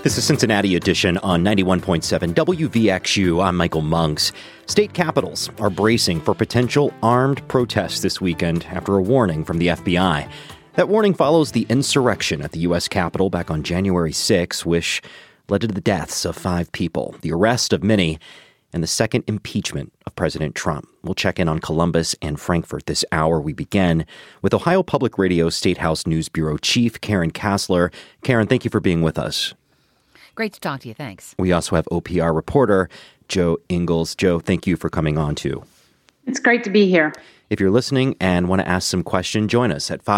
This is Cincinnati Edition on 91.7 WVXU. I'm Michael Monks. State capitals are bracing for potential armed protests this weekend after a warning from the FBI. That warning follows the insurrection at the U.S. Capitol back on January 6, which led to the deaths of 5 people, the arrest of many, and the second impeachment of President Trump. We'll check in on Columbus and Frankfort this hour. We begin with Ohio Public Radio State House News Bureau Chief Karen Kasler. Karen, thank you for being with us. Great to talk to you. Thanks. We also have OPR reporter Joe Ingles. Joe, thank you for coming on, too. It's great to be here. If you're listening and want to ask some questions, join us at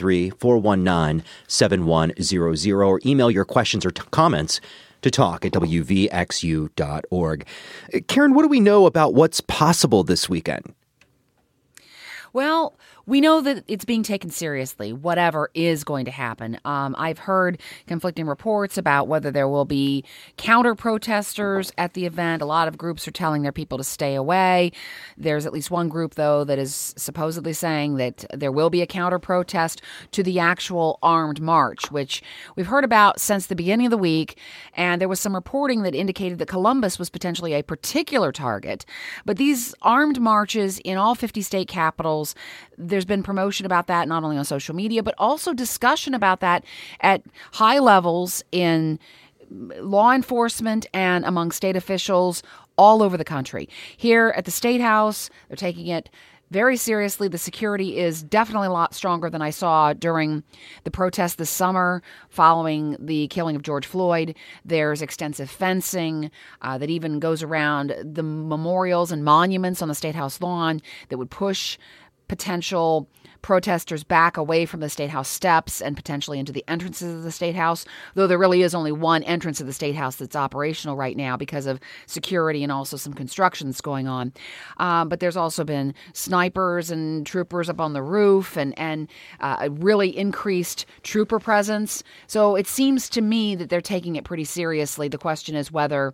513-419-7100 or email your questions or comments to talk at wvxu.org. Karen, what do we know about what's possible this weekend? Well, we know that it's being taken seriously, whatever is going to happen. I've heard conflicting reports about whether there will be counter-protesters at the event. A lot of groups are telling their people to stay away. There's at least one group, though, that is supposedly saying that there will be a counter-protest to the actual armed march, which we've heard about since the beginning of the week. And there was some reporting that indicated that Columbus was potentially a particular target. But these armed marches in all 50 state capitals, there's been promotion about that not only on social media, but also discussion about that at high levels in law enforcement and among state officials all over the country. Here at the State House, they're taking it very seriously. The security is definitely a lot stronger than I saw during the protests this summer following the killing of George Floyd. There's extensive fencing that even goes around the memorials and monuments on the State House lawn that would push potential protesters back away from the State House steps and potentially into the entrances of the State House, though there really is only one entrance of the State House that's operational right now because of security and also some construction that's going on. But there's also been snipers and troopers up on the roof and a really increased trooper presence. So it seems to me that they're taking it pretty seriously. The question is whether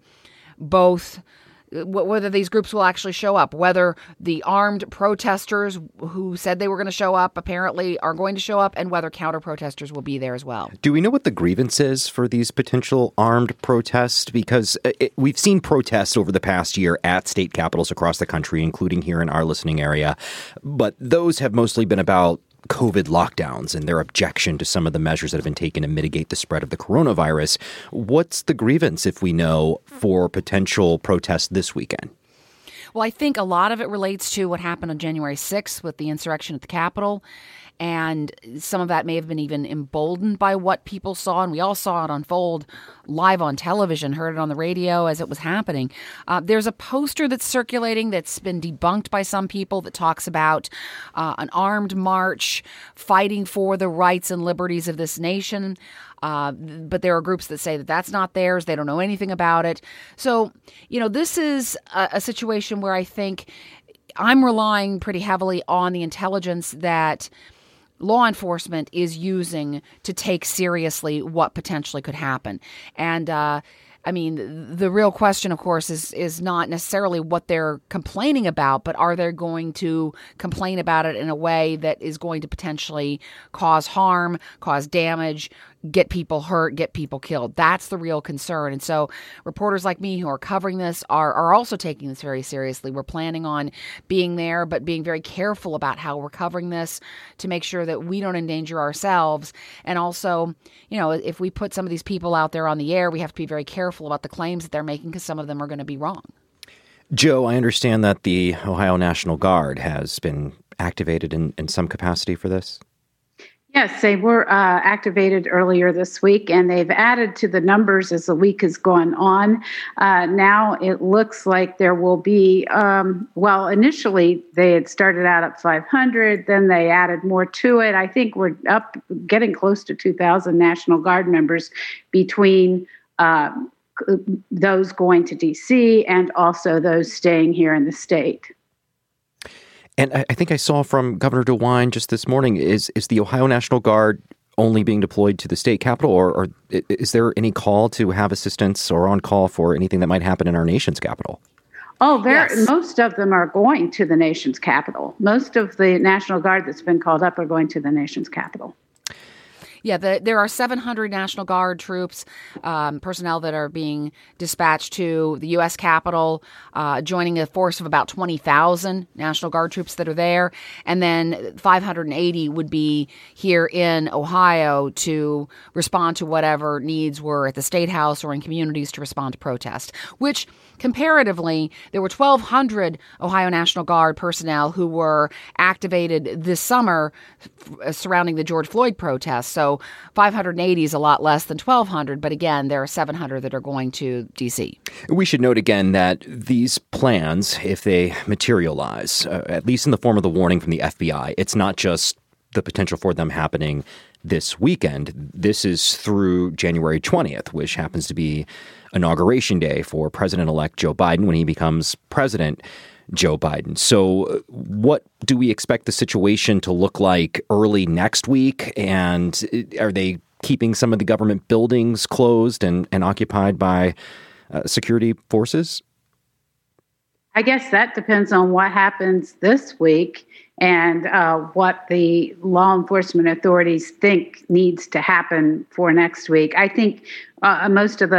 these groups will actually show up, whether the armed protesters who said they were going to show up apparently are going to show up, and whether counter-protesters will be there as well. Do we know what the grievance is for these potential armed protests? Because we've seen protests over the past year at state capitals across the country, including here in our listening area, but those have mostly been about COVID lockdowns and their objection to some of the measures that have been taken to mitigate the spread of the coronavirus. What's the grievance, if we know, for potential protests this weekend? Well, I think a lot of it relates to what happened on January 6th with the insurrection at the Capitol. And some of that may have been even emboldened by what people saw. And we all saw it unfold live on television, heard it on the radio as it was happening. There's a poster that's circulating that's been debunked by some people that talks about an armed march fighting for the rights and liberties of this nation. But there are groups that say that that's not theirs. They don't know anything about it. So, this is a situation where I think I'm relying pretty heavily on the intelligence that law enforcement is using to take seriously what potentially could happen. And the real question, of course, is not necessarily what they're complaining about, but are they going to complain about it in a way that is going to potentially cause harm, cause damage, get people hurt, get people killed? That's the real concern. And so reporters like me who are covering this are also taking this very seriously. We're planning on being there, but being very careful about how we're covering this to make sure that we don't endanger ourselves. And also, if we put some of these people out there on the air, we have to be very careful about the claims that they're making because some of them are going to be wrong. Joe, I understand that the Ohio National Guard has been activated in some capacity for this. Yes, they were activated earlier this week, and they've added to the numbers as the week has gone on. Now it looks like there will be, initially they had started out at 500, then they added more to it. I think we're up getting close to 2,000 National Guard members between those going to D.C. and also those staying here in the state. And I think I saw from Governor DeWine just this morning, is the Ohio National Guard only being deployed to the state capitol, or is there any call to have assistance or on call for anything that might happen in our nation's capital? Oh, most of them are going to the nation's capital. Most of the National Guard that's been called up are going to the nation's capital. Yeah, there are 700 National Guard troops, personnel that are being dispatched to the U.S. Capitol, joining a force of about 20,000 National Guard troops that are there. And then 580 would be here in Ohio to respond to whatever needs were at the State House or in communities to respond to protest, which comparatively, there were 1,200 Ohio National Guard personnel who were activated this summer surrounding the George Floyd protests. So 580 is a lot less than 1,200. But again, there are 700 that are going to D.C. We should note again that these plans, if they materialize, at least in the form of the warning from the FBI, it's not just the potential for them happening this weekend. This is through January 20th, which happens to be Inauguration Day for President-elect Joe Biden when he becomes President Joe Biden. So what do we expect the situation to look like early next week? And are they keeping some of the government buildings closed and occupied by security forces? I guess that depends on what happens this week and what the law enforcement authorities think needs to happen for next week. I think most of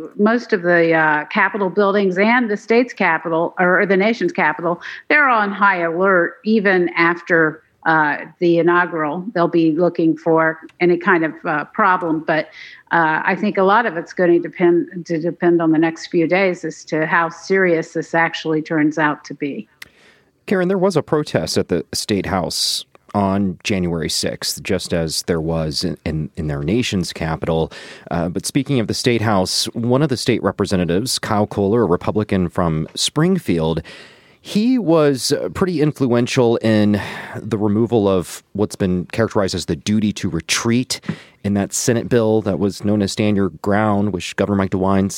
the Capitol buildings and the state's Capitol or the nation's Capitol, they're on high alert even after the inaugural. They'll be looking for any kind of problem, but I think a lot of it's going to depend on the next few days as to how serious this actually turns out to be. Karen, there was a protest at the State House on January 6th, just as there was in their nation's capital. But speaking of the State House, one of the state representatives, Kyle Kohler, a Republican from Springfield, he was pretty influential in the removal of what's been characterized as the duty to retreat in that Senate bill that was known as Stand Your Ground, which Governor Mike DeWine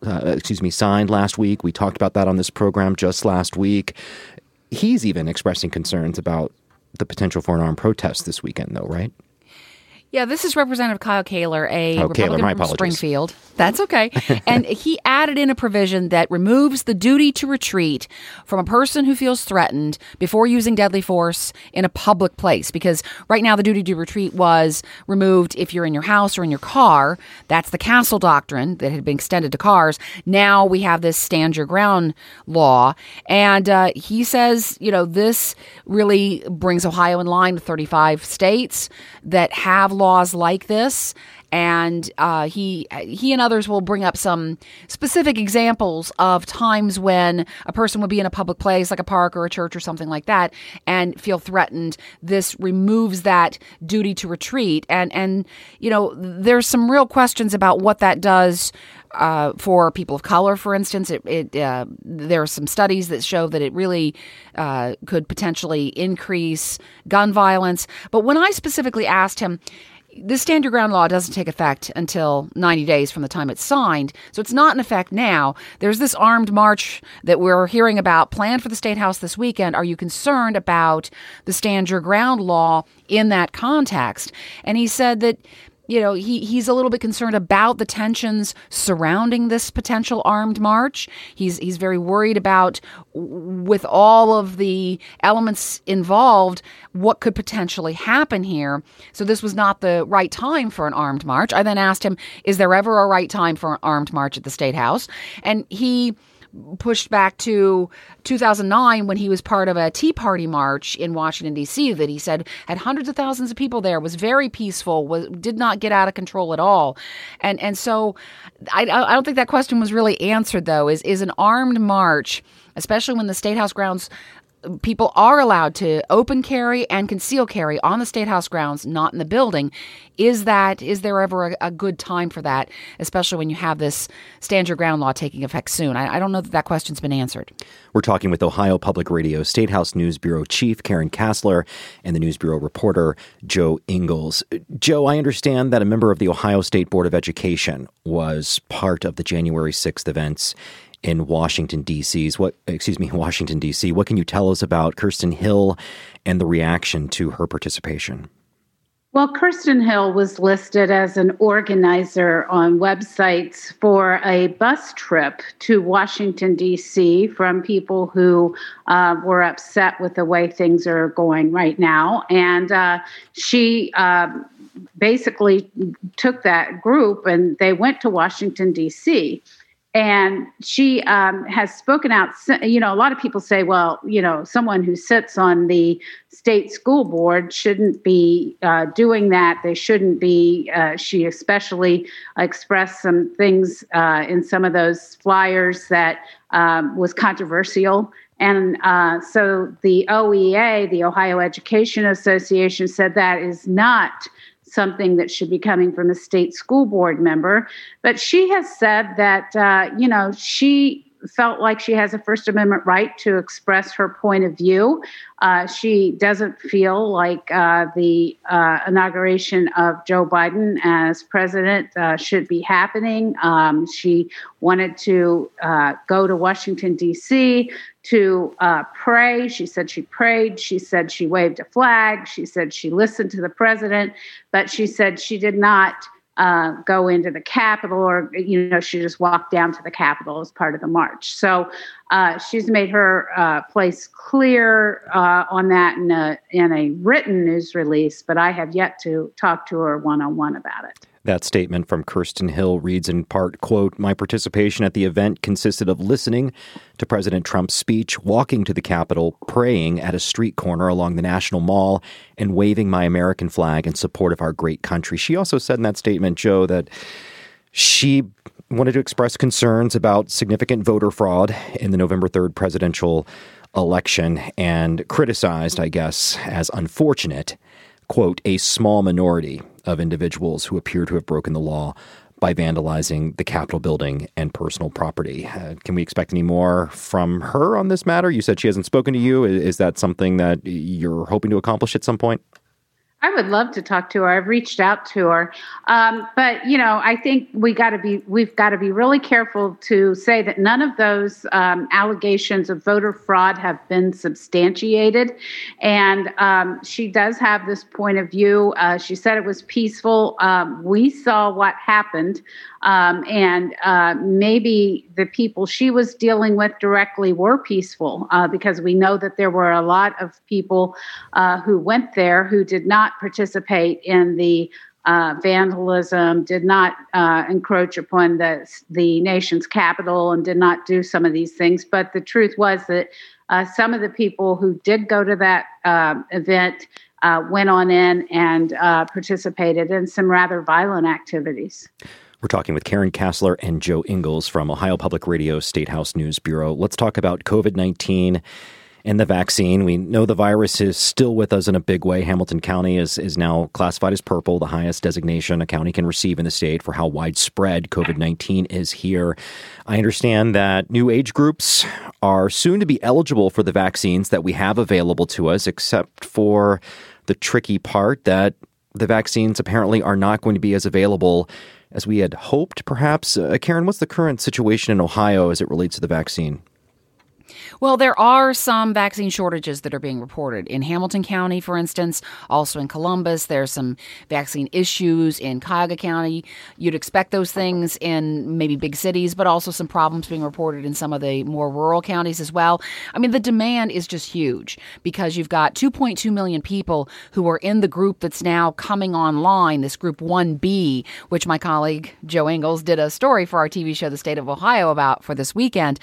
signed last week. We talked about that on this program just last week. He's even expressing concerns about the potential for an armed protest this weekend, though, right? Yeah, this is Representative Kyle Kohler, a Republican from Springfield. That's okay. And he added in a provision that removes the duty to retreat from a person who feels threatened before using deadly force in a public place. Because right now the duty to retreat was removed if you're in your house or in your car. That's the Castle Doctrine that had been extended to cars. Now we have this Stand Your Ground law. And he says, this really brings Ohio in line with 35 states that have laws like this. And he and others will bring up some specific examples of times when a person would be in a public place like a park or a church or something like that and feel threatened. This removes that duty to retreat. And there's some real questions about what that does for people of color, for instance. There are some studies that show that it really could potentially increase gun violence. But when I specifically asked him, this Stand Your Ground law doesn't take effect until 90 days from the time it's signed, so it's not in effect now. There's this armed march that we're hearing about planned for the State House this weekend. Are you concerned about the Stand Your Ground law in that context? And he said that he's a little bit concerned about the tensions surrounding this potential armed march. He's very worried about, with all of the elements involved, what could potentially happen here. So this was not the right time for an armed march. I then asked him, is there ever a right time for an armed march at the State House? And he pushed back to 2009 when he was part of a Tea Party march in Washington, D.C. that he said had hundreds of thousands of people there, was very peaceful, did not get out of control at all. And so I don't think that question was really answered, though. Is an armed march, especially when the State House grounds, people are allowed to open carry and conceal carry on the State House grounds, not in the building. Is there ever a good time for that, especially when you have this Stand Your Ground law taking effect soon? I don't know that question's been answered. We're talking with Ohio Public Radio State House News Bureau Chief Karen Kasler and the News Bureau reporter Joe Ingles. Joe, I understand that a member of the Ohio State Board of Education was part of the January 6th events in Washington, D.C. What can you tell us about Kirsten Hill and the reaction to her participation? Well, Kirsten Hill was listed as an organizer on websites for a bus trip to Washington, D.C. from people who were upset with the way things are going right now. And she basically took that group and they went to Washington, D.C., and she has spoken out. A lot of people say, well, someone who sits on the state school board shouldn't be doing that. They shouldn't be. She especially expressed some things in some of those flyers that was controversial. And so the OEA, the Ohio Education Association, said that is not something that should be coming from a state school board member. But she has said that, she felt like she has a First Amendment right to express her point of view. She doesn't feel like the inauguration of Joe Biden as president should be happening. She wanted to go to Washington, D.C., to pray. She said she prayed. She said she waved a flag. She said she listened to the president, but she said she did not go into the Capitol, or she just walked down to the Capitol as part of the march. So she's made her place clear on that in a written news release, but I have yet to talk to her one-on-one about it. That statement from Kirsten Hill reads in part, quote, "My participation at the event consisted of listening to President Trump's speech, walking to the Capitol, praying at a street corner along the National Mall, and waving my American flag in support of our great country." She also said in that statement, Joe, that she wanted to express concerns about significant voter fraud in the November 3rd presidential election and criticized, I guess, as unfortunate, quote, "a small minority of individuals who appear to have broken the law by vandalizing the Capitol building and personal property." Can we expect any more from her on this matter? You said she hasn't spoken to you. Is that something that you're hoping to accomplish at some point? I would love to talk to her. I've reached out to her. But, I think we've got to be really careful to say that none of those allegations of voter fraud have been substantiated. And she does have this point of view. She said it was peaceful. We saw what happened. And maybe the people she was dealing with directly were peaceful, because we know that there were a lot of people who went there who did not participate in the vandalism, did not encroach upon the nation's capital, and did not do some of these things. But the truth was that some of the people who did go to that event went on in and participated in some rather violent activities. We're talking with Karen Kasler and Joe Ingles from Ohio Public Radio State House News Bureau. Let's talk about COVID-19 and the vaccine. We know the virus is still with us in a big way. Hamilton County is now classified as purple, the highest designation a county can receive in the state for how widespread COVID-19 is here. I understand that new age groups are soon to be eligible for the vaccines that we have available to us, except for the tricky part that the vaccines apparently are not going to be as available as we had hoped, perhaps. Karen, what's the current situation in Ohio as it relates to the vaccine? Well, there are some vaccine shortages that are being reported in Hamilton County, for instance, also in Columbus. There's some vaccine issues in Cuyahoga County. You'd expect those things in maybe big cities, but also some problems being reported in some of the more rural counties as well. I mean, the demand is just huge because you've got 2.2 million people who are in the group that's now coming online, this group 1B, which my colleague Joe Ingles did a story for our TV show, The State of Ohio, about for this weekend.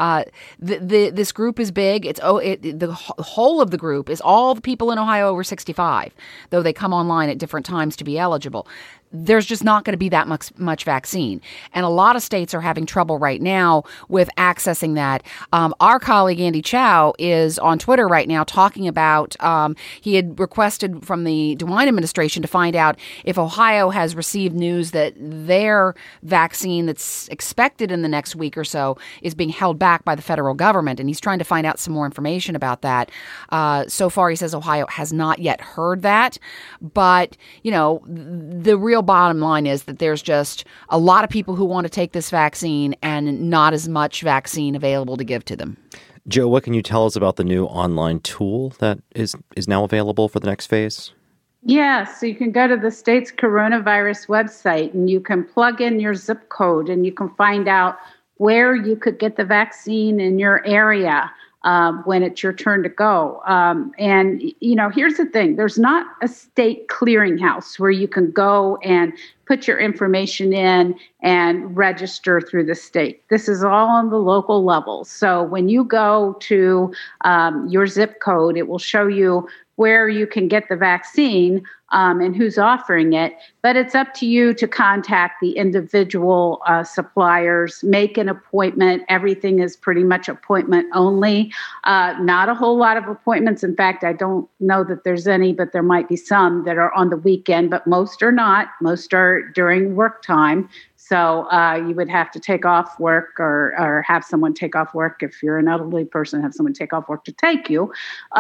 This group is big. The whole of the group is all the people in Ohio over 65, though they come online at different times to be eligible. There's just not going to be that much vaccine. And a lot of states are having trouble right now with accessing that. Our colleague Andy Chow is on Twitter right now talking about, he had requested from the DeWine administration to find out if Ohio has received news that their vaccine that's expected in the next week or so is being held back by the federal government. And he's trying to find out some more information about that. So far, he says Ohio has not yet heard that. But, the real bottom line is that there's just a lot of people who want to take this vaccine and not as much vaccine available to give to them. Joe, what can you tell us about the new online tool that is now available for the next phase? Yes, so you can go to the state's coronavirus website and you can plug in your zip code and you can find out where you could get the vaccine in your area. when it's your turn to go. And, here's the thing. There's not a state clearinghouse where you can go and put your information in and register through the state. This is all on the local level. So when you go to your zip code, it will show you where you can get the vaccine and who's offering it. But it's up to you to contact the individual suppliers, make an appointment. Everything is pretty much appointment only. Not a whole lot of appointments. In fact, I don't know that there's any, but there might be some that are on the weekend, but most are not. Most are during work time. So you would have to take off work or have someone take off work. If you're an elderly person, have someone take off work to take you.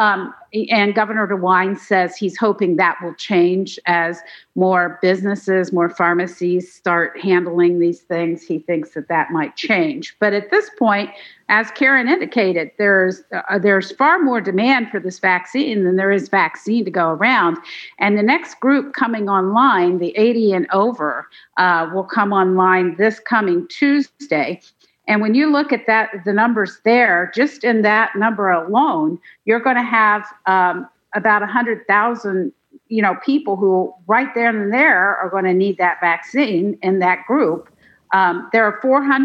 And Governor DeWine says he's hoping that will change as more businesses, more pharmacies start handling these things. He thinks that might change. But at this point, as Karen indicated, there's far more demand for this vaccine than there is vaccine to go around. And the next group coming online, the 80 and over, will come online this coming Tuesday. And when you look at the numbers there, just in that number alone, you're going to have about 100,000, people who right there and there are going to need that vaccine in that group. There are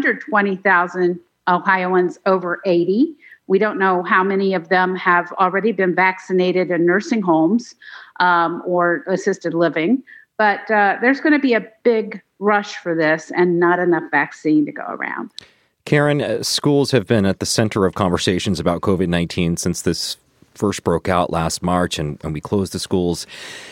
420,000 Ohioans over 80. We don't know how many of them have already been vaccinated in nursing homes or assisted living. But there's going to be a big rush for this and not enough vaccine to go around. Karen, schools have been at the center of conversations about COVID-19 since this first broke out last March and we closed the schools.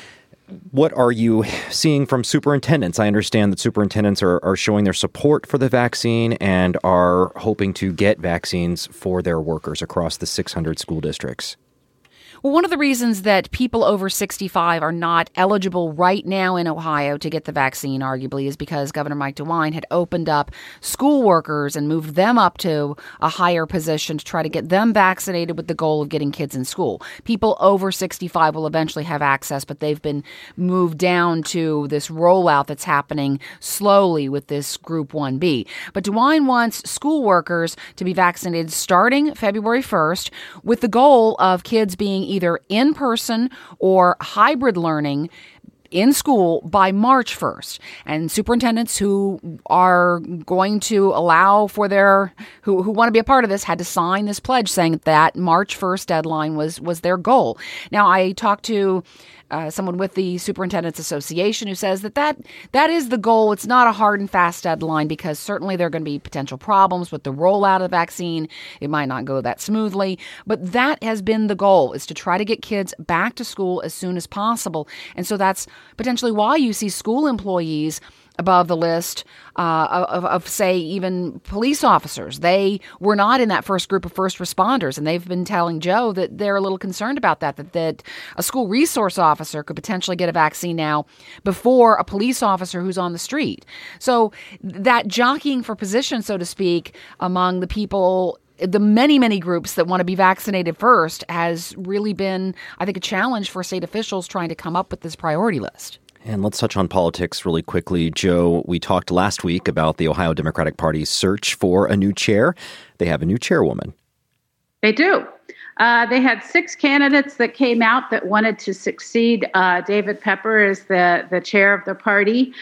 What are you seeing from superintendents? I understand that superintendents are showing their support for the vaccine and are hoping to get vaccines for their workers across the 600 school districts. Well, one of the reasons that people over 65 are not eligible right now in Ohio to get the vaccine, arguably, is because Governor Mike DeWine had opened up school workers and moved them up to a higher position to try to get them vaccinated with the goal of getting kids in school. People over 65 will eventually have access, but they've been moved down to this rollout that's happening slowly with this Group 1B. But DeWine wants school workers to be vaccinated starting February 1st with the goal of kids being either in person or hybrid learning in school by March 1st. And superintendents who are going to allow for who want to be a part of this had to sign this pledge saying that March 1st deadline was their goal. Now, I talked to someone with the Superintendents Association who says that is the goal. It's not a hard and fast deadline because certainly there are going to be potential problems with the rollout of the vaccine. It might not go that smoothly, but that has been the goal, is to try to get kids back to school as soon as possible. And so that's potentially why you see school employees above the list of, say, even police officers. They were not in that first group of first responders, and they've been telling Joe that they're a little concerned about that a school resource officer could potentially get a vaccine now before a police officer who's on the street. So that jockeying for position, so to speak, among the people, the many, many groups that want to be vaccinated first has really been, I think, a challenge for state officials trying to come up with this priority list. And let's touch on politics really quickly. Joe, we talked last week about the Ohio Democratic Party's search for a new chair. They have a new chairwoman. They do. They had 6 candidates that came out that wanted to succeed David Pepper as the chair of the party.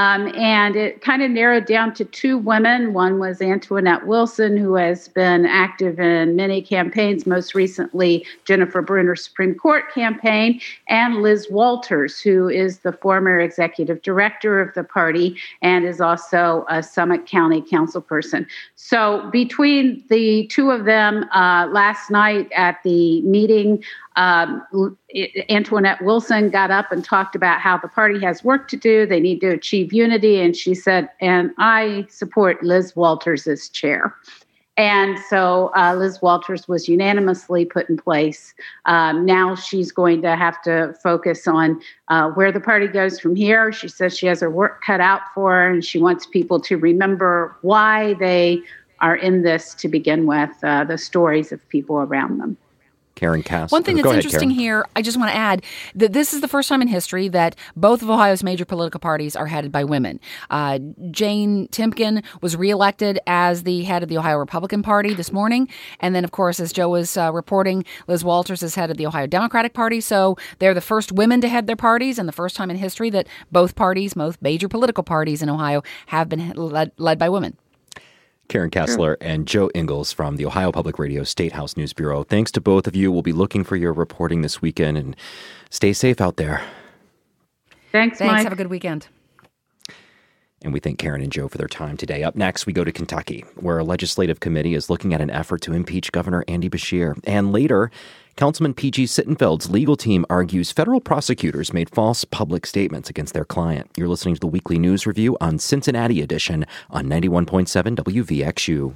And it kind of narrowed down to 2 women. One was Antoinette Wilson, who has been active in many campaigns, most recently Jennifer Brunner's Supreme Court campaign, and Liz Walters, who is the former executive director of the party and is also a Summit County councilperson. So between the 2 of them, last night at the meeting, Antoinette Wilson got up and talked about how the party has work to do. They need to achieve unity. And she said, and I support Liz Walters as chair. And so Liz Walters was unanimously put in place. Now she's going to have to focus on where the party goes from here. She says she has her work cut out for her, and she wants people to remember why they are in this to begin with, the stories of people around them. Karen Cass. One thing that's interesting Karen. here, I just want to add that this is the first time in history that both of Ohio's major political parties are headed by women. Jane Timken was reelected as the head of the Ohio Republican Party this morning. And then, of course, as Joe was reporting, Liz Walters is head of the Ohio Democratic Party. So they're the first women to head their parties and the first time in history that both major political parties in Ohio have been led by women. Karen Kessler and Joe Ingles from the Ohio Public Radio State House News Bureau. Thanks to both of you. We'll be looking for your reporting this weekend, and stay safe out there. Thanks, Mike. Have a good weekend. And we thank Karen and Joe for their time today. Up next, we go to Kentucky, where a legislative committee is looking at an effort to impeach Governor Andy Beshear. And later, Councilman P.G. Sittenfeld's legal team argues federal prosecutors made false public statements against their client. You're listening to the Weekly News Review on Cincinnati Edition on 91.7 WVXU.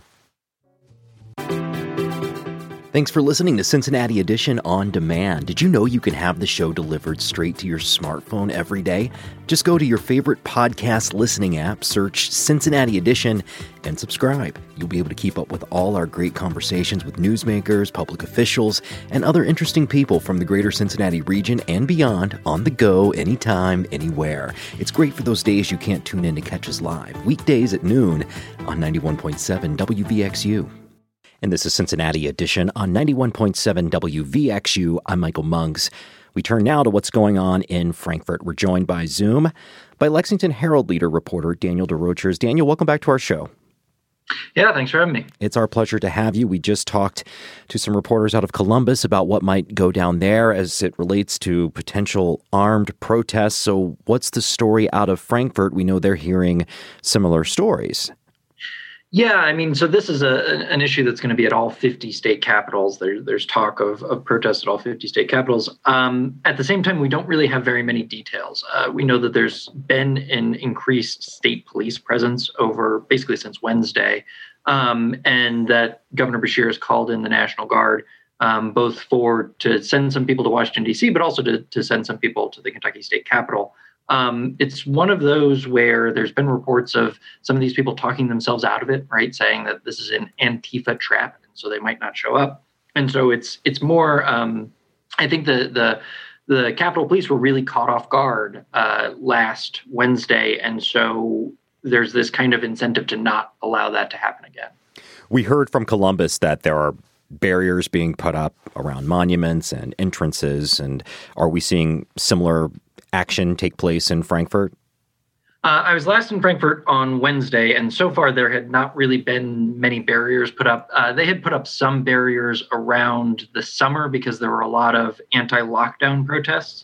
Thanks for listening to Cincinnati Edition On Demand. Did you know you can have the show delivered straight to your smartphone every day? Just go to your favorite podcast listening app, search Cincinnati Edition, and subscribe. You'll be able to keep up with all our great conversations with newsmakers, public officials, and other interesting people from the greater Cincinnati region and beyond on the go, anytime, anywhere. It's great for those days you can't tune in to catch us live, weekdays at noon on 91.7 WVXU. And this is Cincinnati Edition on 91.7 WVXU. I'm Michael Monks. We turn now to what's going on in Frankfort. We're joined by Zoom by Lexington Herald Leader reporter Daniel DeRochers. Daniel, welcome back to our show. Yeah, thanks for having me. It's our pleasure to have you. We just talked to some reporters out of Columbus about what might go down there as it relates to potential armed protests. So what's the story out of Frankfort? We know they're hearing similar stories. Yeah, I mean, so this is an issue that's going to be at all 50 state capitals. There's talk of protests at all 50 state capitals. At the same time, we don't really have very many details. We know that there's been an increased state police presence over basically since Wednesday, and that Governor Beshear has called in the National Guard, both to send some people to Washington, D.C., but also to send some people to the Kentucky State Capitol. It's one of those where there's been reports of some of these people talking themselves out of it, right? Saying that this is an Antifa trap, and so they might not show up. And so it's more, I think the Capitol Police were really caught off guard last Wednesday. And so there's this kind of incentive to not allow that to happen again. We heard from Columbus that there are barriers being put up around monuments and entrances. And are we seeing similar action take place in Frankfort? I was last in Frankfort on Wednesday, and so far there had not really been many barriers put up. They had put up some barriers around the summer because there were a lot of anti-lockdown protests.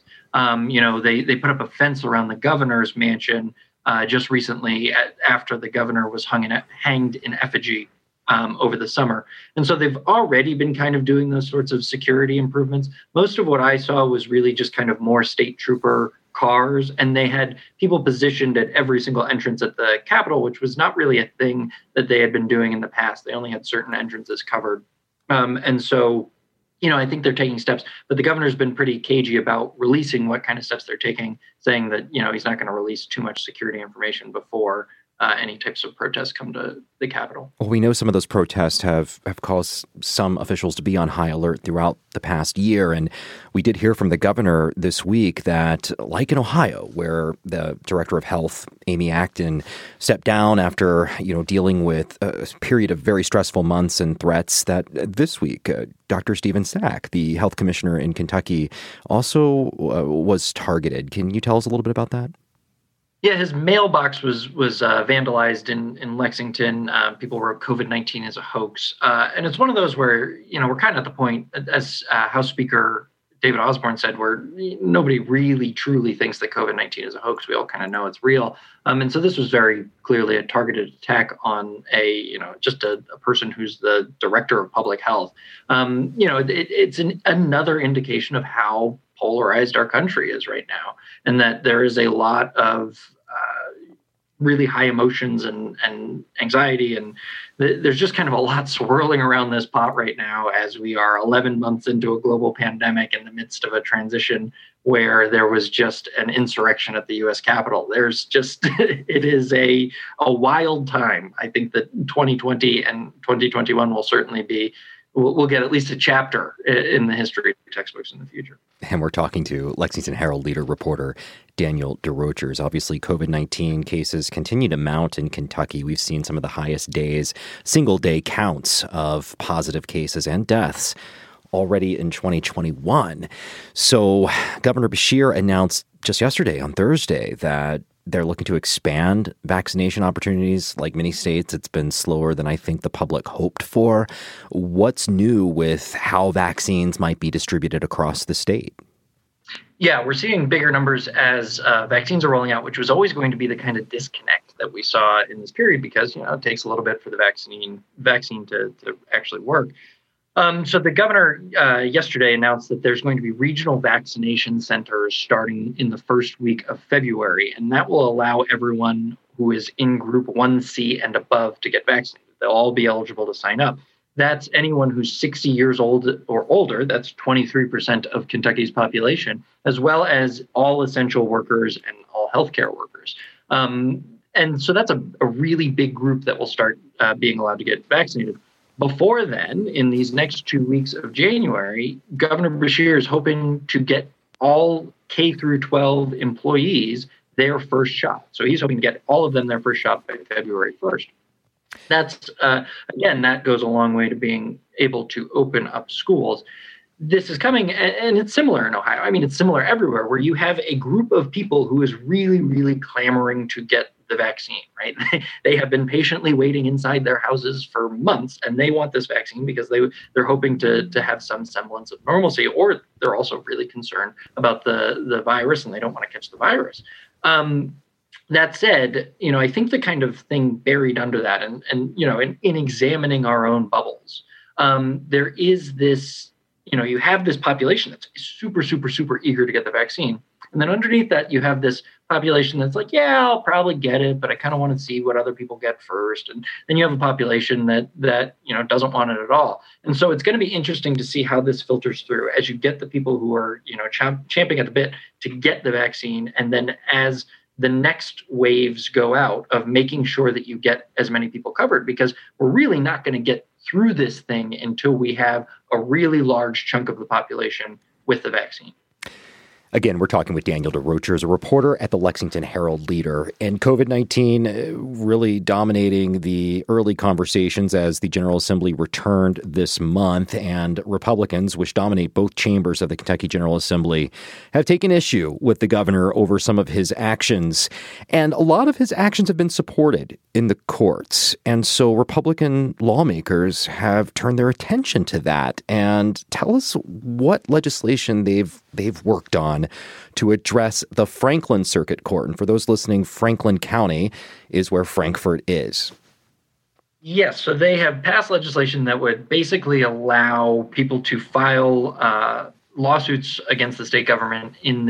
They put up a fence around the governor's mansion just recently after the governor was hanged in effigy over the summer. And so they've already been kind of doing those sorts of security improvements. Most of what I saw was really just kind of more state trooper cars, and they had people positioned at every single entrance at the Capitol, which was not really a thing that they had been doing in the past. They only had certain entrances covered. And so, I think they're taking steps, but the governor's been pretty cagey about releasing what kind of steps they're taking, saying that, he's not going to release too much security information before any types of protests come to the Capitol. Well, we know some of those protests have caused some officials to be on high alert throughout the past year. And we did hear from the governor this week that, like in Ohio, where the director of health, Amy Acton, stepped down after, dealing with a period of very stressful months and threats, that this week, Dr. Stephen Sack, the health commissioner in Kentucky, also was targeted. Can you tell us a little bit about that? Yeah, his mailbox was vandalized in Lexington. People wrote COVID-19 as a hoax. And it's one of those where, we're kind of at the point, as House Speaker David Osborne said, where nobody really truly thinks that COVID-19 is a hoax. We all kind of know it's real. And so this was very clearly a targeted attack on just a person who's the director of public health. It's another indication of how polarized our country is right now, and that there is a lot of really high emotions and anxiety, and there's just kind of a lot swirling around this pot right now as we are 11 months into a global pandemic in the midst of a transition where there was just an insurrection at the U.S. Capitol. There's just, it is a wild time. I think that 2020 and 2021 will certainly be we'll get at least a chapter in the history textbooks in the future. And we're talking to Lexington Herald leader reporter Daniel DeRochers. Obviously, COVID-19 cases continue to mount in Kentucky. We've seen some of the highest days, single-day counts of positive cases and deaths already in 2021. So Governor Beshear announced just yesterday, on Thursday, that they're looking to expand vaccination opportunities. Like many states, it's been slower than I think the public hoped for. What's new with how vaccines might be distributed across the state? Yeah, we're seeing bigger numbers as vaccines are rolling out, which was always going to be the kind of disconnect that we saw in this period because, it takes a little bit for the vaccine to actually work. So the governor yesterday announced that there's going to be regional vaccination centers starting in the first week of February, and that will allow everyone who is in Group 1C and above to get vaccinated. They'll all be eligible to sign up. That's anyone who's 60 years old or older. That's 23% of Kentucky's population, as well as all essential workers and all healthcare workers. And so that's a really big group that will start being allowed to get vaccinated. Before then, in these next 2 weeks of January, Governor Beshear is hoping to get all K through 12 employees their first shot. So he's hoping to get all of them their first shot by February 1st. That's, again, that goes a long way to being able to open up schools. This is coming, and it's similar in Ohio. I mean, it's similar everywhere, where you have a group of people who is really, really clamoring to get the vaccine, right? They have been patiently waiting inside their houses for months, and they want this vaccine because they're hoping to have some semblance of normalcy, or they're also really concerned about the virus, and they don't want to catch the virus. That said, I think the kind of thing buried under that, and in examining our own bubbles, there is this, you have this population that's super, super, super eager to get the vaccine. And then underneath that, you have this population that's like, yeah, I'll probably get it, but I kind of want to see what other people get first. And then you have a population that doesn't want it at all. And so it's going to be interesting to see how this filters through as you get the people who are, champing at the bit to get the vaccine. And then as the next waves go out of making sure that you get as many people covered, because we're really not going to get through this thing until we have a really large chunk of the population with the vaccine. Again, we're talking with Daniel DeRochers, a reporter at the Lexington Herald Leader. And COVID-19 really dominating the early conversations as the General Assembly returned this month. And Republicans, which dominate both chambers of the Kentucky General Assembly, have taken issue with the governor over some of his actions. And a lot of his actions have been supported in the courts. And so Republican lawmakers have turned their attention to that. And tell us what legislation they've worked on to address the Franklin Circuit Court. And for those listening, Franklin County is where Frankfort is. Yes, so they have passed legislation that would basically allow people to file lawsuits against the state government in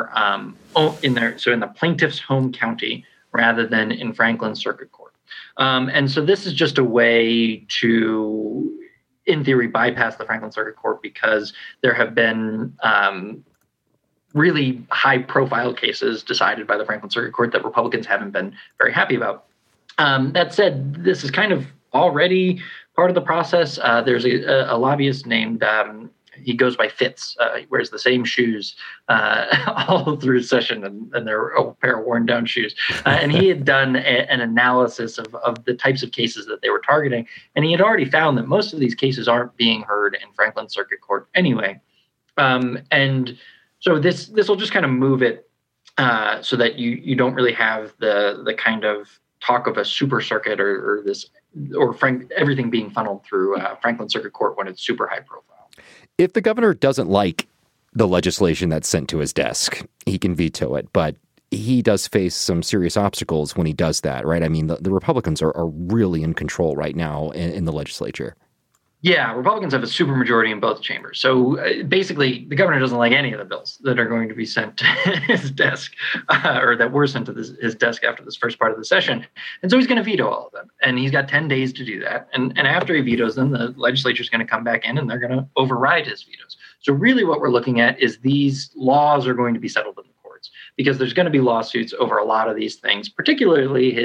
the plaintiff's home county rather than in Franklin Circuit Court. And so this is just a way to, in theory, bypass the Franklin Circuit Court because there have been really high-profile cases decided by the Franklin Circuit Court that Republicans haven't been very happy about. That said, this is kind of already part of the process. There's a lobbyist named, he goes by Fitz, he wears the same shoes all through session, and they're a pair of worn-down shoes. And he had done an analysis of the types of cases that they were targeting, and he had already found that most of these cases aren't being heard in Franklin Circuit Court anyway. And so this will just kind of move it so that you don't really have the kind of talk of a super circuit or everything being funneled through Franklin Circuit Court when it's super high profile. If the governor doesn't like the legislation that's sent to his desk, he can veto it, but he does face some serious obstacles when he does that, right? I mean, the Republicans are really in control right now in the legislature. Yeah, Republicans have a supermajority in both chambers. So basically, the governor doesn't like any of the bills that are going to be sent to his desk or that were sent to his desk after this first part of the session. And so he's going to veto all of them. And he's got 10 days to do that. And after he vetoes them, the legislature is going to come back in and they're going to override his vetoes. So really what we're looking at is these laws are going to be settled in the courts because there's going to be lawsuits over a lot of these things, particularly his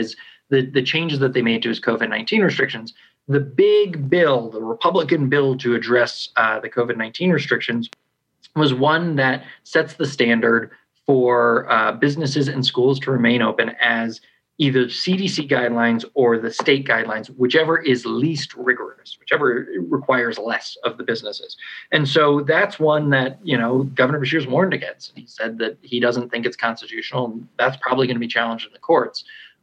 the changes that they made to his COVID-19 restrictions. The big bill, the Republican bill to address the COVID-19 restrictions, was one that sets the standard for businesses and schools to remain open as either CDC guidelines or the state guidelines, whichever is least rigorous, whichever requires less of the businesses. And so that's one that, Governor Beshear's warned against. He said that he doesn't think it's constitutional, and that's probably going to be challenged in the courts.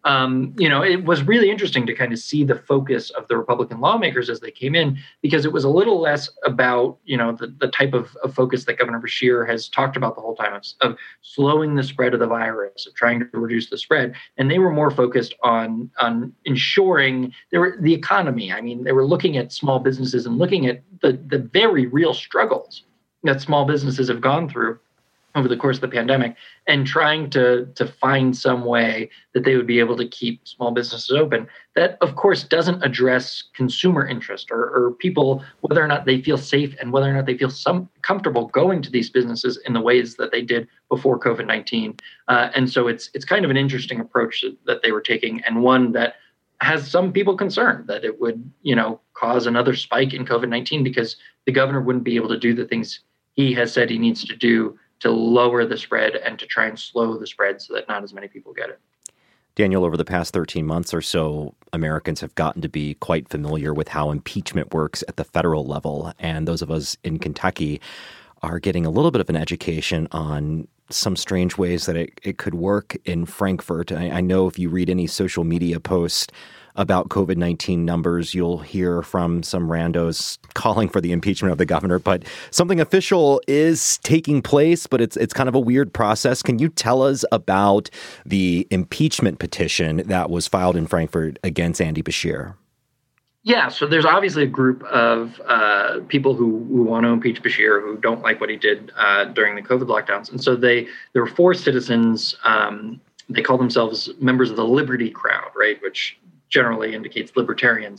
It was really interesting to kind of see the focus of the Republican lawmakers as they came in, because it was a little less about, the type of focus that Governor Beshear has talked about the whole time of slowing the spread of the virus, of trying to reduce the spread. And they were more focused on ensuring the economy. I mean, they were looking at small businesses and looking at the very real struggles that small businesses have gone through over the course of the pandemic, and trying to find some way that they would be able to keep small businesses open. That, of course, doesn't address consumer interest or people, whether or not they feel safe and whether or not they feel comfortable going to these businesses in the ways that they did before COVID-19. And so it's kind of an interesting approach that they were taking, and one that has some people concerned that it would, cause another spike in COVID-19 because the governor wouldn't be able to do the things he has said he needs to do to lower the spread and to try and slow the spread so that not as many people get it. Daniel, over the past 13 months or so, Americans have gotten to be quite familiar with how impeachment works at the federal level. And those of us in Kentucky are getting a little bit of an education on some strange ways that it could work in Frankfort. I know if you read any social media posts about COVID-19 numbers, you'll hear from some randos calling for the impeachment of the governor. But something official is taking place, but it's kind of a weird process. Can you tell us about the impeachment petition that was filed in Frankfort against Andy Beshear? Yeah, so there's obviously a group of people who want to impeach Beshear, who don't like what he did during the COVID lockdowns. And so there were 4 citizens. They call themselves members of the Liberty Crowd, right, which generally indicates libertarians.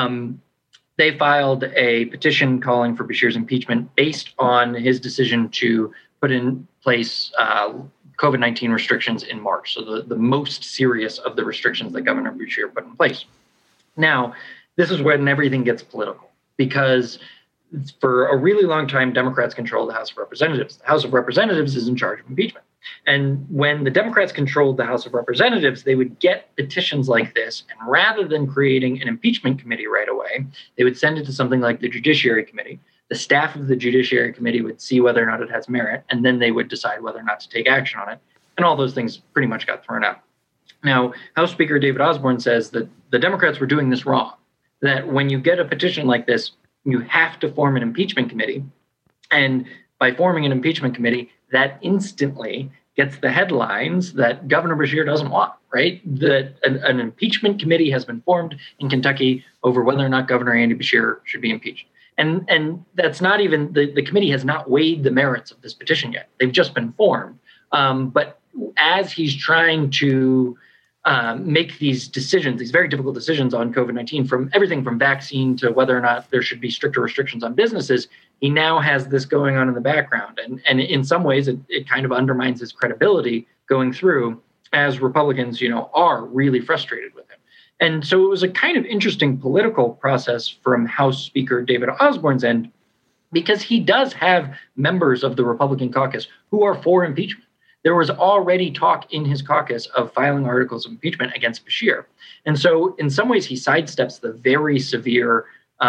They filed a petition calling for Beshear's impeachment based on his decision to put in place COVID-19 restrictions in March. So the most serious of the restrictions that Governor Beshear put in place. Now, this is when everything gets political, because for a really long time, Democrats controlled the House of Representatives. The House of Representatives is in charge of impeachment. And when the Democrats controlled the House of Representatives, they would get petitions like this, and rather than creating an impeachment committee right away, they would send it to something like the Judiciary Committee. The staff of the Judiciary Committee would see whether or not it has merit, and then they would decide whether or not to take action on it. And all those things pretty much got thrown out. Now, House Speaker David Osborne says that the Democrats were doing this wrong, that when you get a petition like this, you have to form an impeachment committee. And by forming an impeachment committee, that instantly gets the headlines that Governor Beshear doesn't want, right? That an impeachment committee has been formed in Kentucky over whether or not Governor Andy Beshear should be impeached. And that's not even, the committee has not weighed the merits of this petition yet. They've just been formed. But as he's trying to make these decisions, these very difficult decisions on COVID-19, from everything from vaccine to whether or not there should be stricter restrictions on businesses, he now has this going on in the background. And in some ways, it kind of undermines his credibility going through, as Republicans, are really frustrated with him. And so it was a kind of interesting political process from House Speaker David Osborne's end, because he does have members of the Republican caucus who are for impeachment. There was already talk in his caucus of filing articles of impeachment against Beshear. And so in some ways, he sidesteps the very severe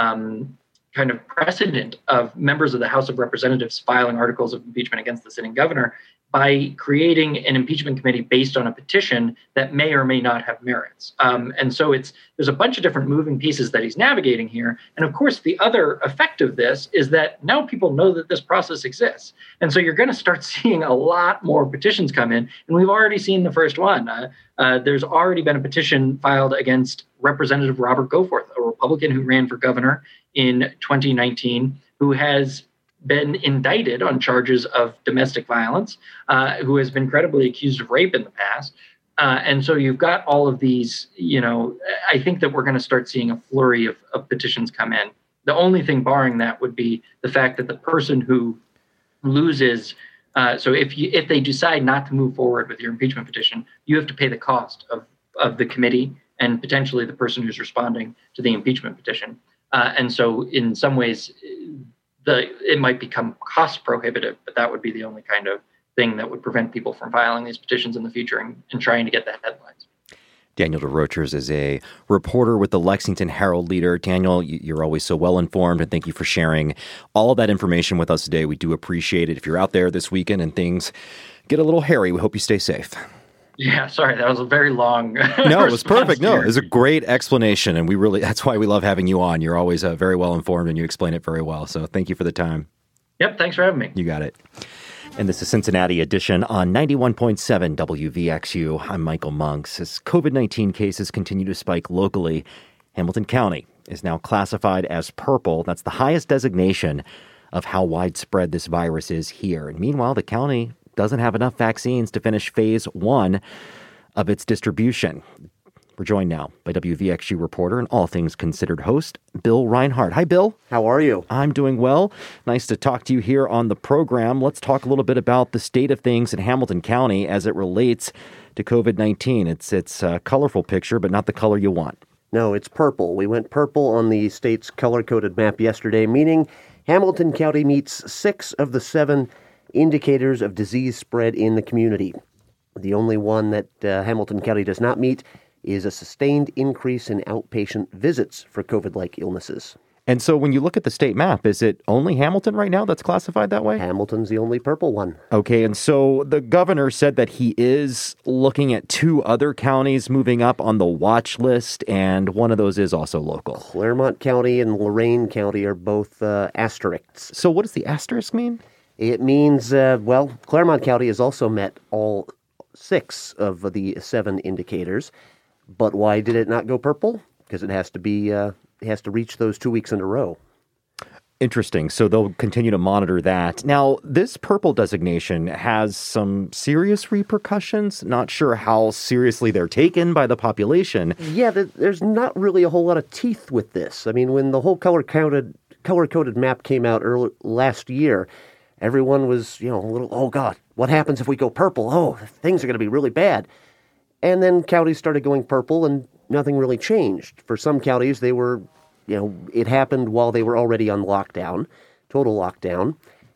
kind of precedent of members of the House of Representatives filing articles of impeachment against the sitting governor by creating an impeachment committee based on a petition that may or may not have merits. And so there's a bunch of different moving pieces that he's navigating here. And of course, the other effect of this is that now people know that this process exists. And so you're going to start seeing a lot more petitions come in. And we've already seen the first one. There's already been a petition filed against Representative Robert Goforth, a Republican who ran for governor in 2019, who has been indicted on charges of domestic violence, who has been credibly accused of rape in the past. And so you've got all of these, I think that we're going to start seeing a flurry of petitions come in. The only thing barring that would be the fact that the person who loses, so if they decide not to move forward with your impeachment petition, you have to pay the cost of the committee and potentially the person who's responding to the impeachment petition. And so in some ways, it might become cost prohibitive, but that would be the only kind of thing that would prevent people from filing these petitions in the future and trying to get the headlines. Daniel DeRochers is a reporter with the Lexington Herald-Leader. Daniel, you're always so well informed, and thank you for sharing all of that information with us today. We do appreciate it. If you're out there this weekend and things get a little hairy, we hope you stay safe. Yeah, sorry, that was a very long No, it was perfect. No, it was a great explanation, and that's why we love having you on. You're always very well informed, and you explain it very well. So thank you for the time. Yep, thanks for having me. You got it. And this is Cincinnati Edition on 91.7 WVXU. I'm Michael Monks. As COVID-19 cases continue to spike locally, Hamilton County is now classified as purple. That's the highest designation of how widespread this virus is here. And meanwhile, the county doesn't have enough vaccines to finish phase 1 of its distribution. We're joined now by WVXU reporter and All Things Considered host, Bill Reinhart. Hi, Bill. How are you? I'm doing well. Nice to talk to you here on the program. Let's talk a little bit about the state of things in Hamilton County as it relates to COVID-19. It's a colorful picture, but not the color you want. No, it's purple. We went purple on the state's color-coded map yesterday, meaning Hamilton County meets 6 of the 7 indicators of disease spread in the community. The only one that Hamilton County does not meet is a sustained increase in outpatient visits for COVID-like illnesses. And so when you look at the state map, is it only Hamilton right now that's classified that way? Hamilton's the only purple one. Okay, and so the governor said that he is looking at 2 other counties moving up on the watch list, and one of those is also local. Claremont County and Lorain County are both asterisks. So what does the asterisk mean? It means, Claremont County has also met all 6 of the 7 indicators. But why did it not go purple? Because it has to reach those 2 weeks in a row. Interesting. So they'll continue to monitor that. Now, this purple designation has some serious repercussions. Not sure how seriously they're taken by the population. Yeah, there's not really a whole lot of teeth with this. I mean, when the whole color-coded map came out last year, everyone was, a little, oh God, what happens if we go purple? Oh, things are going to be really bad. And then counties started going purple and nothing really changed. For some counties, they were, it happened while they were already on lockdown, total lockdown.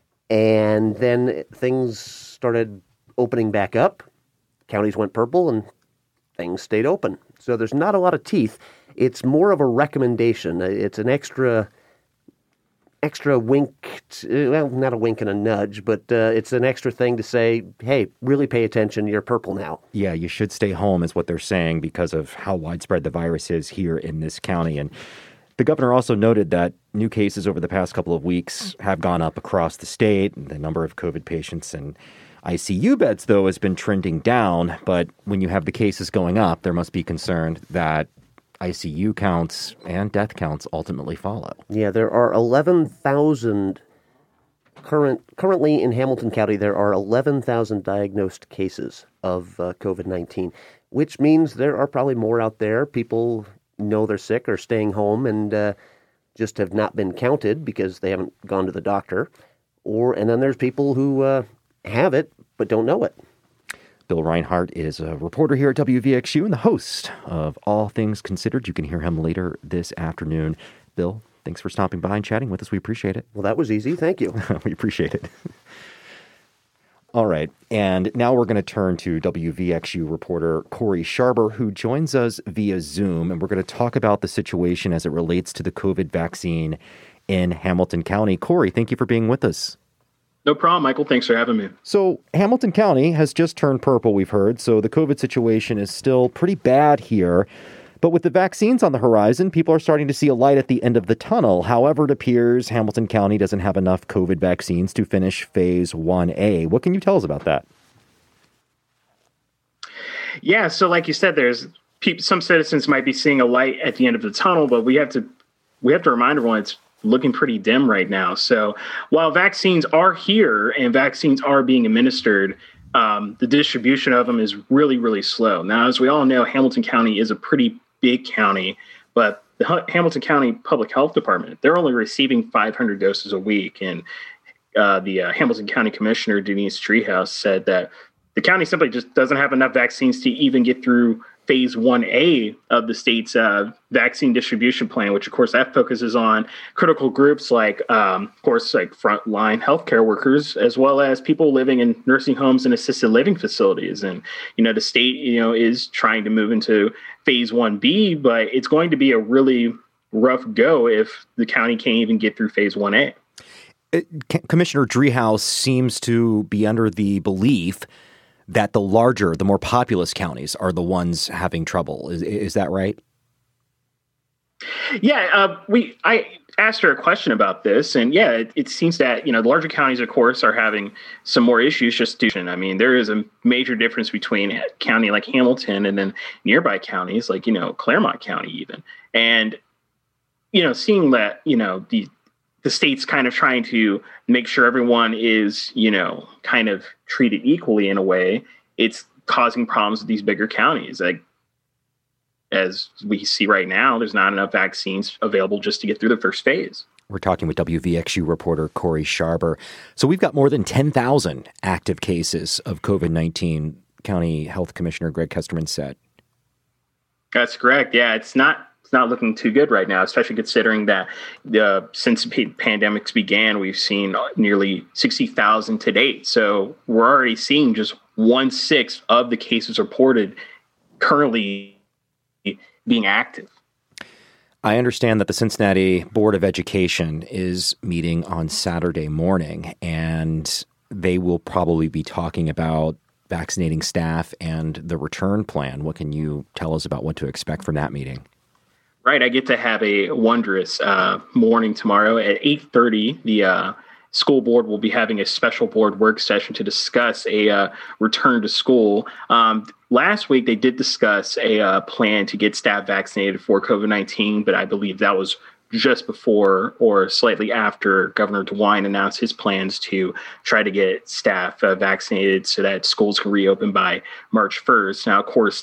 And then things started opening back up. Counties went purple and things stayed open. So there's not a lot of teeth. It's more of a recommendation. It's an extra wink, not a wink and a nudge, but it's an extra thing to say, hey, really pay attention, you're purple now. Yeah, you should stay home is what they're saying because of how widespread the virus is here in this county. And the governor also noted that new cases over the past couple of weeks have gone up across the state. The number of COVID patients and ICU beds, though, has been trending down. But when you have the cases going up, there must be concern that ICU counts and death counts ultimately follow. Yeah, there are 11,000 currently in Hamilton County. There are 11,000 diagnosed cases of COVID-19, which means there are probably more out there. People know they're sick or staying home and just have not been counted because they haven't gone to the doctor. And then there's people who have it but don't know it. Bill Reinhart is a reporter here at WVXU and the host of All Things Considered. You can hear him later this afternoon. Bill, thanks for stopping by and chatting with us. We appreciate it. Well, that was easy. Thank you. We appreciate it. All right. And now we're going to turn to WVXU reporter Corey Sharber, who joins us via Zoom. And we're going to talk about the situation as it relates to the COVID vaccine in Hamilton County. Corey, thank you for being with us. No problem, Michael. Thanks for having me. So Hamilton County has just turned purple, we've heard. So the COVID situation is still pretty bad here. But with the vaccines on the horizon, people are starting to see a light at the end of the tunnel. However, it appears Hamilton County doesn't have enough COVID vaccines to finish phase 1A. What can you tell us about that? Yeah, so like you said, some citizens might be seeing a light at the end of the tunnel, but we have to remind everyone it's looking pretty dim right now. So while vaccines are here and vaccines are being administered, the distribution of them is really, really slow. Now, as we all know, Hamilton County is a pretty big county, but the Hamilton County Public Health Department, they're only receiving 500 doses a week. And the Hamilton County Commissioner, Denise Treehouse, said that the county simply just doesn't have enough vaccines to even get through phase 1A of the state's vaccine distribution plan, which, of course, that focuses on critical groups like, of course, like frontline healthcare workers, as well as people living in nursing homes and assisted living facilities. And, the state, is trying to move into phase 1B, but it's going to be a really rough go if the county can't even get through phase 1A. Commissioner Driehaus seems to be under the belief that the larger, the more populous counties are the ones having trouble. Is that right? Yeah, I asked her a question about this, and it seems that the larger counties, of course, are having some more issues. I mean, there is a major difference between a county like Hamilton and then nearby counties like Claremont County even, and seeing that the state's kind of trying to make sure everyone is, kind of treated equally in a way, it's causing problems with these bigger counties. Like, as we see right now, there's not enough vaccines available just to get through the first phase. We're talking with WVXU reporter Corey Sharber. So we've got more than 10,000 active cases of COVID-19, County Health Commissioner Greg Kesterman said. That's correct. Yeah, it's not looking too good right now, especially considering that since the pandemics began, we've seen nearly 60,000 to date. So we're already seeing just 1/6 of the cases reported currently being active. I understand that the Cincinnati Board of Education is meeting on Saturday morning, and they will probably be talking about vaccinating staff and the return plan. What can you tell us about what to expect from that meeting? Right. I get to have a wondrous morning tomorrow at 8:30. The school board will be having a special board work session to discuss a return to school. Last week, they did discuss a plan to get staff vaccinated for COVID-19, but I believe that was just before or slightly after Governor DeWine announced his plans to try to get staff vaccinated so that schools can reopen by March 1st. Now, of course,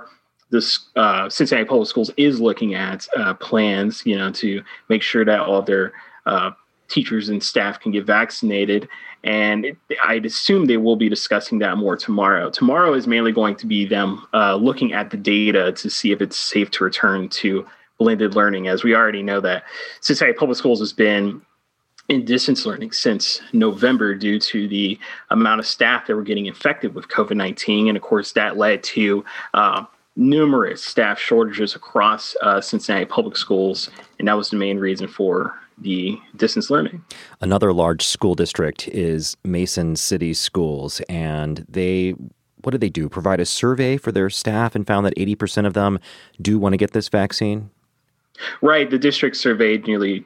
Cincinnati Public Schools is looking at plans, to make sure that all their teachers and staff can get vaccinated. And I'd assume they will be discussing that more tomorrow. Tomorrow is mainly going to be them looking at the data to see if it's safe to return to blended learning, as we already know that Cincinnati Public Schools has been in distance learning since November due to the amount of staff that were getting infected with COVID-19. And of course, that led to numerous staff shortages across Cincinnati Public Schools, and that was the main reason for the distance learning. Another large school district is Mason City Schools, and what did they do? Provide a survey for their staff and found that 80% of them do want to get this vaccine? Right. The district surveyed nearly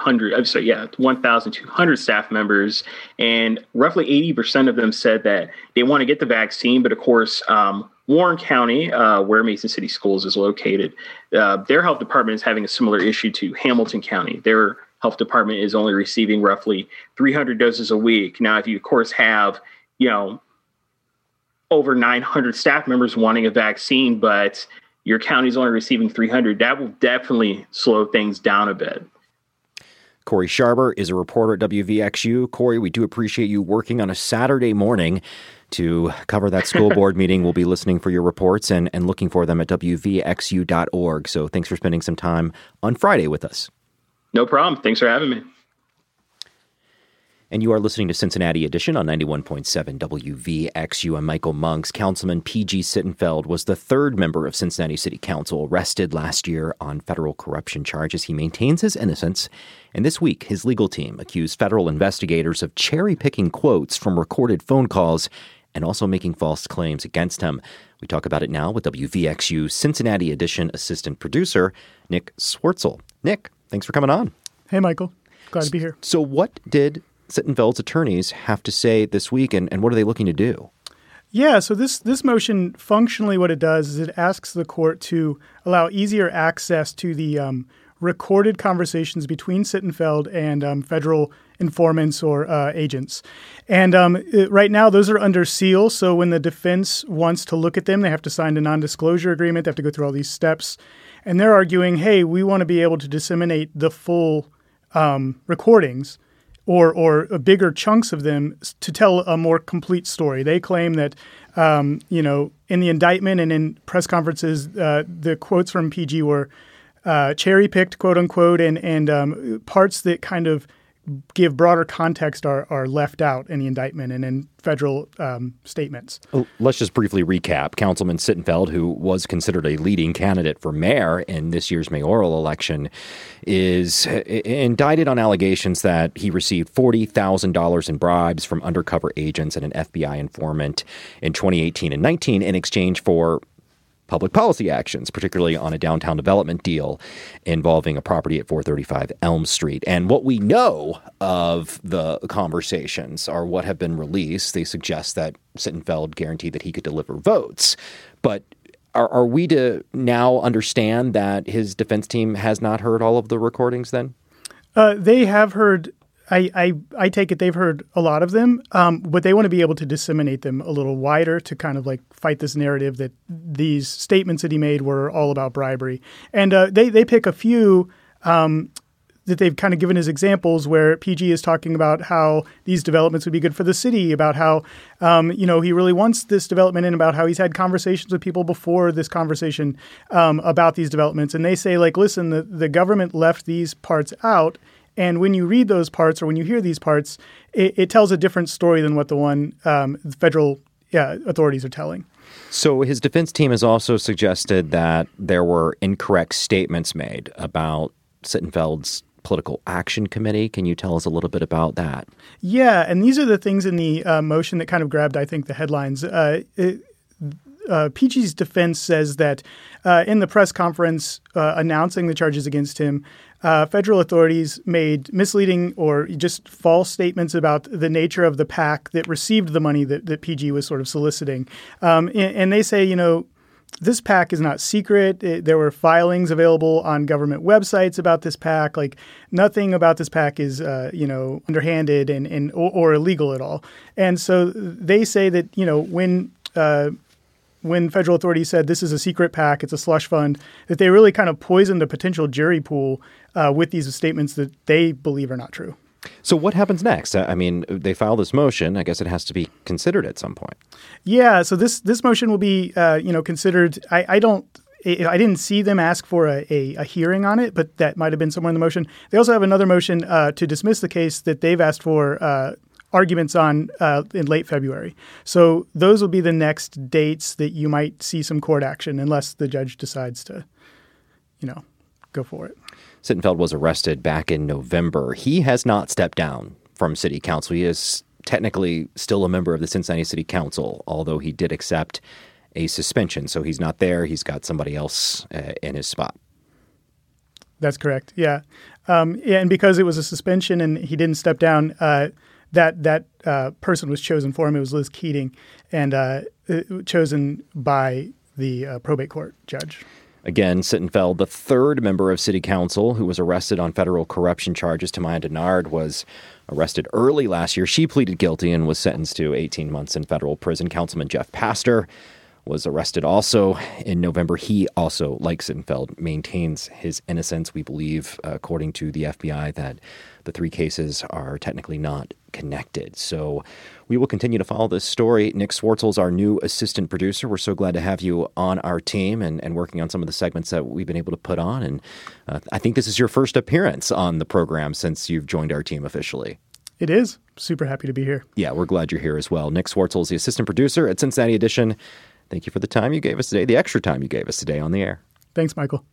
1,200 staff members, and roughly 80% of them said that they want to get the vaccine. But of course, Warren County, where Mason City Schools is located, their health department is having a similar issue to Hamilton County. Their health department is only receiving roughly 300 doses a week. Now, if you, of course, have, over 900 staff members wanting a vaccine, but your county is only receiving 300, that will definitely slow things down a bit. Corey Sharber is a reporter at WVXU. Corey, we do appreciate you working on a Saturday morning to cover that school board meeting. We'll be listening for your reports and looking for them at WVXU.org. So thanks for spending some time on Friday with us. No problem. Thanks for having me. And you are listening to Cincinnati Edition on 91.7 WVXU. I'm Michael Monks. Councilman P.G. Sittenfeld was the third member of Cincinnati City Council arrested last year on federal corruption charges. He maintains his innocence. And this week, his legal team accused federal investigators of cherry-picking quotes from recorded phone calls and also making false claims against him. We talk about it now with WVXU Cincinnati Edition assistant producer, Nick Swartzel. Nick, thanks for coming on. Hey, Michael. Glad to be here. So what did Sittenfeld's attorneys have to say this week, and what are they looking to do? Yeah, so this motion, functionally what it does is it asks the court to allow easier access to the recorded conversations between Sittenfeld and federal informants or agents. And right now, those are under seal, so when the defense wants to look at them, they have to sign a non-disclosure agreement. They have to go through all these steps. And they're arguing, hey, we want to be able to disseminate the full recordings or bigger chunks of them to tell a more complete story. They claim that, in the indictment and in press conferences, the quotes from PG were cherry-picked, quote unquote, and parts that kind of give broader context are left out in the indictment and in federal statements. Let's just briefly recap. Councilman Sittenfeld, who was considered a leading candidate for mayor in this year's mayoral election, is indicted on allegations that he received $40,000 in bribes from undercover agents and an FBI informant in 2018 and 19 in exchange for public policy actions, particularly on a downtown development deal involving a property at 435 Elm Street. And what we know of the conversations are what have been released. They suggest that Sittenfeld guaranteed that he could deliver votes. But are we to now understand that his defense team has not heard all of the recordings then? They have heard. I take it they've heard a lot of them, but they want to be able to disseminate them a little wider to kind of like fight this narrative that these statements that he made were all about bribery. And they pick a few that they've kind of given as examples where PG is talking about how these developments would be good for the city, about how, he really wants this development and about how he's had conversations with people before this conversation about these developments. And they say, like, listen, the government left these parts out. And when you read those parts or when you hear these parts, it tells a different story than what the one federal authorities are telling. So his defense team has also suggested that there were incorrect statements made about Sittenfeld's Political Action Committee. Can you tell us a little bit about that? Yeah, and these are the things in the motion that kind of grabbed, I think, the headlines. PG's defense says that in the press conference announcing the charges against him, federal authorities made misleading or just false statements about the nature of the PAC that received the money that PG was sort of soliciting. And they say, this PAC is not secret. There were filings available on government websites about this PAC. Like, nothing about this PAC is, underhanded or illegal at all. And so they say that, when federal authorities said this is a secret PAC, it's a slush fund, that they really kind of poisoned a potential jury pool with these statements that they believe are not true. So what happens next? I mean, they file this motion. I guess it has to be considered at some point. Yeah. So this motion will be, considered. I didn't see them ask for a hearing on it, but that might have been somewhere in the motion. They also have another motion to dismiss the case that they've asked for arguments on in late February. So those will be the next dates that you might see some court action unless the judge decides to, go for it. Sittenfeld was arrested back in November. He has not stepped down from city council. He is technically still a member of the Cincinnati City Council, although he did accept a suspension. So he's not there. He's got somebody else in his spot. That's correct. Yeah. And because it was a suspension and he didn't step down, that person was chosen for him. It was Liz Keating, and chosen by the probate court judge. Again, Sittenfeld, the third member of city council who was arrested on federal corruption charges. Tamaya Denard was arrested early last year. She pleaded guilty and was sentenced to 18 months in federal prison. Councilman Jeff Pastor was arrested also in November. He also, like Sittenfeld, maintains his innocence. We believe, according to the FBI, that the three cases are technically not connected. So we will continue to follow this story. Nick Swartzel's our new assistant producer. We're so glad to have you on our team and working on some of the segments that we've been able to put on. And I think this is your first appearance on the program since you've joined our team officially. It is. Super happy to be here. Yeah, we're glad you're here as well. Nick Swartzel is the assistant producer at Cincinnati Edition. Thank you for the time you gave us today, the extra time you gave us today on the air. Thanks, Michael.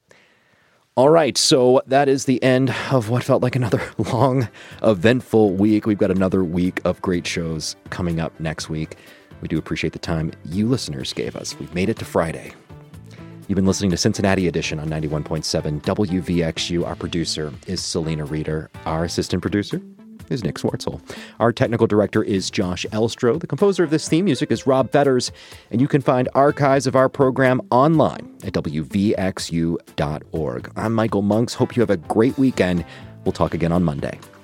All right, so that is the end of what felt like another long, eventful week. We've got another week of great shows coming up next week. We do appreciate the time you listeners gave us. We've made it to Friday. You've been listening to Cincinnati Edition on 91.7 WVXU. Our producer is Selena Reeder. Our assistant producer is Nick Swartzel. Our technical director is Josh Elstro. The composer of this theme music is Rob Fetters. And you can find archives of our program online at WVXU.org. I'm Michael Monks. Hope you have a great weekend. We'll talk again on Monday.